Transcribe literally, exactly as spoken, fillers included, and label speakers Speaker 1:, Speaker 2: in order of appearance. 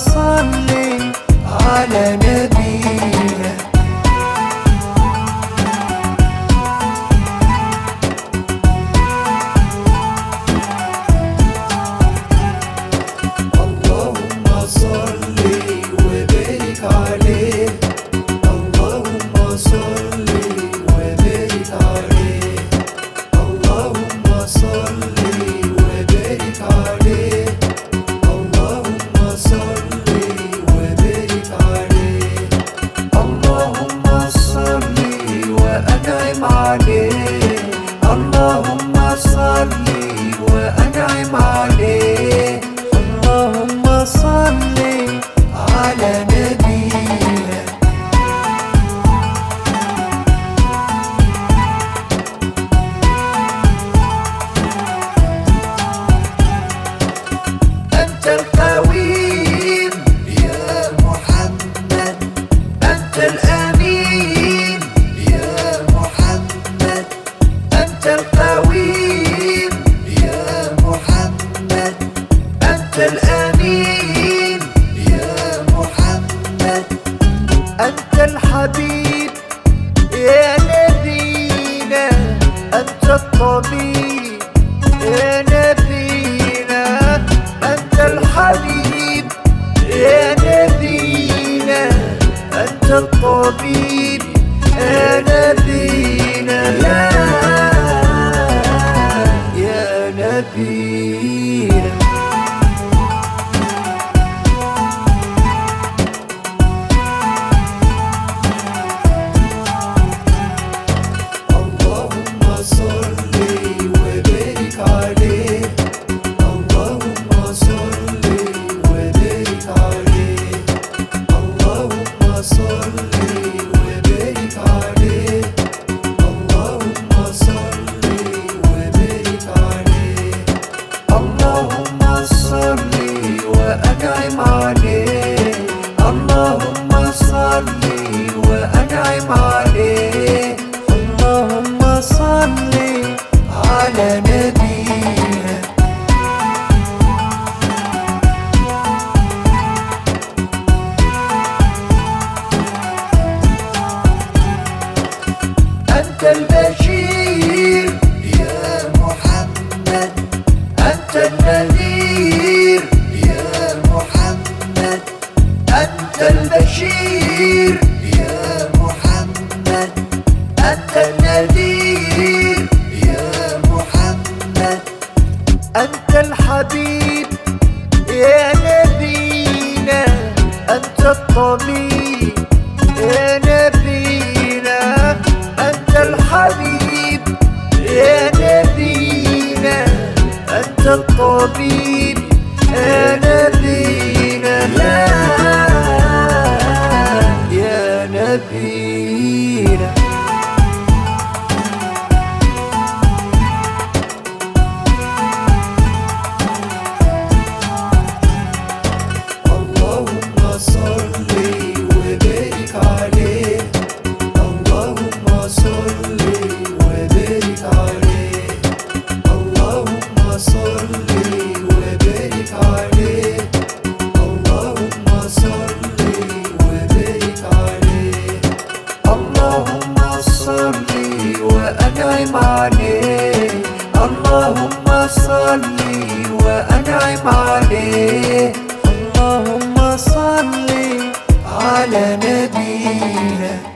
Speaker 1: صل على نبينا. اللهم صل وبارك عليه، اللهم صل وبارك عليه، اللهم صل وبارك عليه، اللهم صل وبارك عليه، اللهم صل وأنعم عليه، اللهم صل وأنعم عليه، اللهم صل على نبينا. أنت القويم يا محمد، أنت الأمين يا محمد، أنت القويم يا محمد، أنت الأمين يا محمد، أنت الحبيب يا نبينا، أنت الطبيب يا نبينا، أنت الحبيب يا نبينا، أنت الطبيب يا نبينا، يا يا نبينا. اللهم صل وبارك عليه، اللهم صل وبارك عليه، اللهم صل وبارك عليه، اللهم صل وبارك عليه، اللهم صل وأنعم عليه، اللهم صل وأنعم عليه، اللهم صل على نبينا. أنت البشير يا محمد، أنت النذير يا محمد، أنت البشير يا محمد، أنت النذير يا محمد، أنت الحبيب يا نبينا، أنت الطبيب يا نبينا، أنت الحبيب يا نبينا، أنت الطبيب يا نبينا، يا يا نبينا. اللهم صل وبارك عليه، اللهم صل وبارك عليه، اللهم صل وبارك عليه، اللهم صل وبارك عليه، اللهم صل وأنعم عليه، اللهم صل وأنعم عليه، اللهم صل على نبينا.